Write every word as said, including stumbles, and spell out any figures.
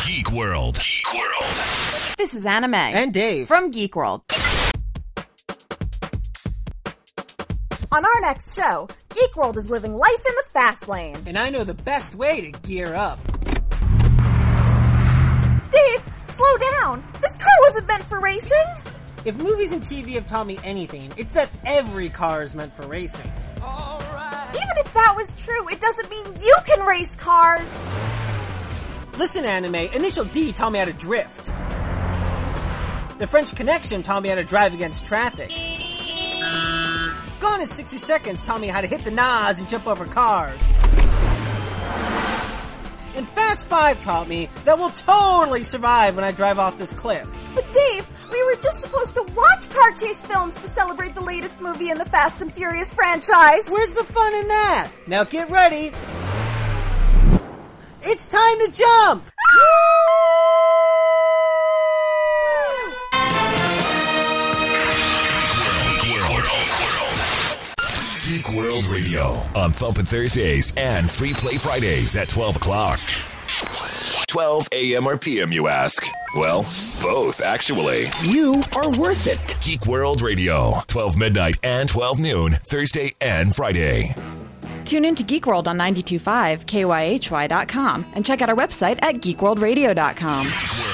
Geek World. Geek World. This is Anime. And Dave. From Geek World. On our next show, Geek World is living life in the fast lane. And I know the best way to gear up. Dave, slow down. This car wasn't meant for racing. If movies and T V have taught me anything, it's that every car is meant for racing. Even if that was true, it doesn't mean you can race cars. Listen, Anime, Initial D taught me how to drift. The French Connection taught me how to drive against traffic. Gone in sixty seconds taught me how to hit the N O S and jump over cars. And Fast Five taught me that we'll totally survive when I drive off this cliff. But Dave, we were just supposed to watch car chase films to celebrate the latest movie in the Fast and Furious franchise. Where's the fun in that? Now get ready. It's time to jump! Geek World Radio on Thumpin' Thursdays and Free Play Fridays at twelve o'clock. twelve a.m. or p m, you ask? Well, both, actually. You are worth it. Geek World Radio, twelve midnight and twelve noon, Thursday and Friday. Tune in to Geek World on ninety-two point five K Y H Y dot com and check out our website at geek world radio dot com.